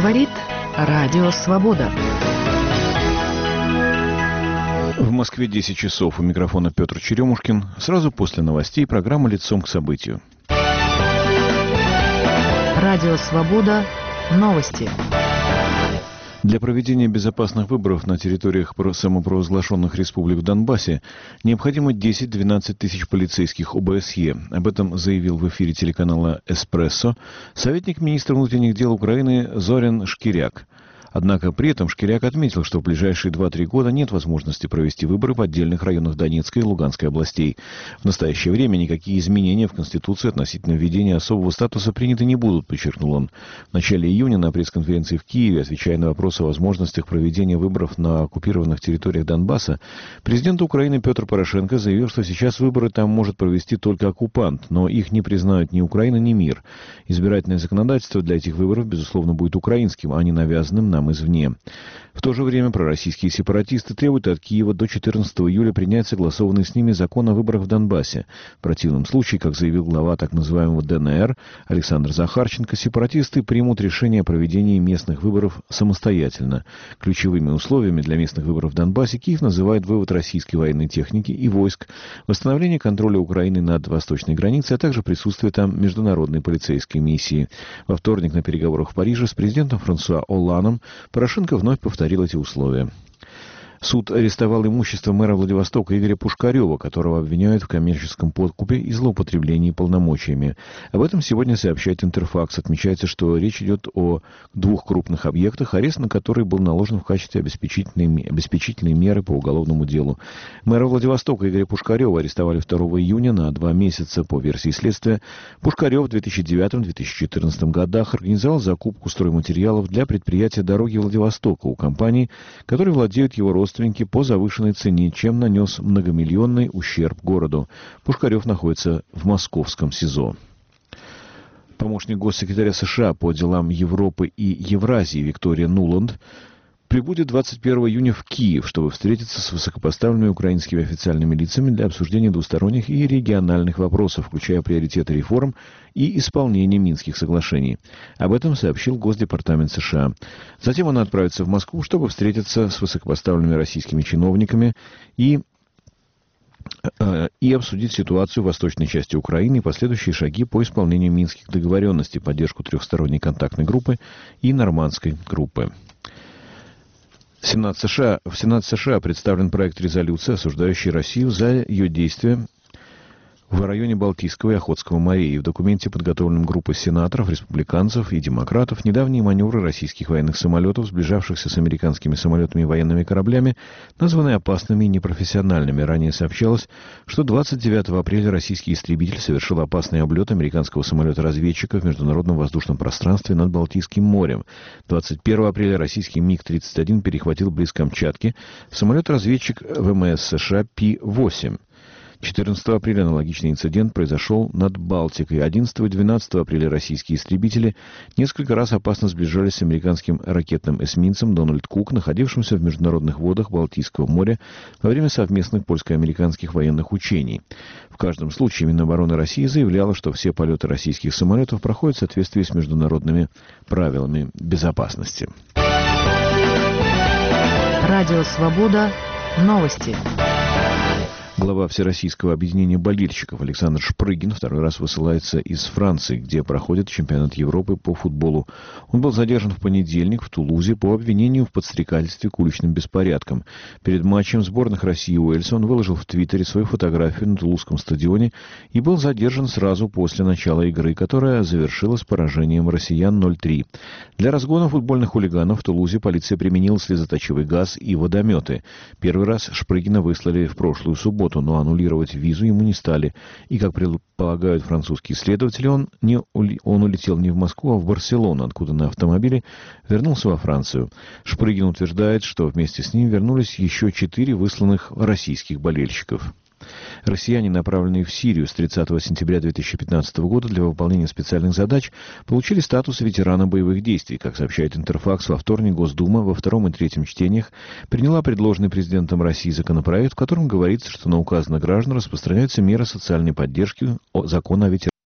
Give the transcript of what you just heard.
Говорит Радио Свобода. В Москве 10 часов. У микрофона Петр Черемушкин. Сразу после новостей программа «Лицом к событию». Радио Свобода. Новости. Для проведения безопасных выборов на территориях самопровозглашенных республик в Донбассе необходимо 10-12 тысяч полицейских ОБСЕ. Об этом заявил в эфире телеканала «Эспрессо» советник министра внутренних дел Украины Зорян Шкиряк. Однако при этом Шкиряк отметил, что в ближайшие 2-3 года нет возможности провести выборы в отдельных районах Донецкой и Луганской областей. В настоящее время никакие изменения в Конституции относительно введения особого статуса приняты не будут, подчеркнул он. В начале июня на пресс-конференции в Киеве, отвечая на вопросы о возможностях проведения выборов на оккупированных территориях Донбасса, президент Украины Петр Порошенко заявил, что сейчас выборы там может провести только оккупант, но их не признают ни Украина, ни мир. Избирательное законодательство для этих выборов, безусловно, будет украинским, а не навязанным нам извне. В то же время пророссийские сепаратисты требуют от Киева до 14 июля принять согласованный с ними закон о выборах в Донбассе. В противном случае, как заявил глава так называемого ДНР Александр Захарченко, сепаратисты примут решение о проведении местных выборов самостоятельно. Ключевыми условиями для местных выборов в Донбассе Киев называет вывод российской военной техники и войск, восстановление контроля Украины над восточной границей, а также присутствие там международной полицейской миссии. Во вторник на переговорах в Париже с президентом Франсуа Олландом Порошенко вновь повторил эти условия. Суд арестовал имущество мэра Владивостока Игоря Пушкарева, которого обвиняют в коммерческом подкупе и злоупотреблении полномочиями. Об этом сегодня сообщает Интерфакс. Отмечается, что речь идет о 2 крупных объектах, арест на которые был наложен в качестве обеспечительной меры по уголовному делу. Мэра Владивостока Игоря Пушкарева арестовали 2 июня на 2 месяца по версии следствия. Пушкарев в 2009-2014 годах организовал закупку стройматериалов для предприятия «Дороги Владивостока» у компаний, которые владеют его родственники, по завышенной цене, чем нанес многомиллионный ущерб городу. Пушкарев находится в московском СИЗО. Помощник госсекретаря США по делам Европы и Евразии Виктория Нуланд прибудет 21 июня в Киев, чтобы встретиться с высокопоставленными украинскими официальными лицами для обсуждения двусторонних и региональных вопросов, включая приоритеты реформ и исполнение Минских соглашений. Об этом сообщил Госдепартамент США. Затем она отправится в Москву, чтобы встретиться с высокопоставленными российскими чиновниками и обсудить ситуацию в восточной части Украины и последующие шаги по исполнению Минских договоренностей, поддержку трехсторонней контактной группы и нормандской группы. В Сенат США представлен проект резолюции, осуждающий Россию за ее действия в районе Балтийского и Охотского морей. В документе, подготовленном группой сенаторов, республиканцев и демократов, недавние маневры российских военных самолетов, сближавшихся с американскими самолетами и военными кораблями, названы опасными и непрофессиональными. Ранее сообщалось, что 29 апреля российский истребитель совершил опасный облет американского самолета-разведчика в международном воздушном пространстве над Балтийским морем. 21 апреля российский МиГ-31 перехватил близ Камчатки самолет-разведчик ВМС США Пи-8. 14 апреля аналогичный инцидент произошел над Балтикой. 11 и 12 апреля российские истребители несколько раз опасно сближались с американским ракетным эсминцем «Дональд Кук», находившимся в международных водах Балтийского моря во время совместных польско-американских военных учений. В каждом случае Минобороны России заявляла, что все полеты российских самолетов проходят в соответствии с международными правилами безопасности. Радио Свобода. Новости. Глава Всероссийского объединения болельщиков Александр Шпрыгин второй раз высылается из Франции, где проходит чемпионат Европы по футболу. Он был задержан в понедельник в Тулузе по обвинению в подстрекательстве к уличным беспорядкам. Перед матчем сборных России и Уэльса он выложил в Твиттере свою фотографию на Тулузском стадионе и был задержан сразу после начала игры, которая завершилась поражением россиян 0-3. Для разгона футбольных хулиганов в Тулузе полиция применила слезоточивый газ и водометы. Первый раз Шпрыгина выслали в прошлую субботу, но аннулировать визу ему не стали. И, как предполагают французские следователи, он улетел не в Москву, а в Барселону, откуда на автомобиле вернулся во Францию. Шпрыгин утверждает, что вместе с ним вернулись еще 4 высланных российских болельщиков. Россияне, направленные в Сирию с 30 сентября 2015 года для выполнения специальных задач, получили статус ветерана боевых действий. Как сообщает Интерфакс, во вторник Госдума во втором и третьем чтениях приняла предложенный президентом России законопроект, в котором говорится, что на указанных граждан распространяются меры социальной поддержки закона о ветеранах.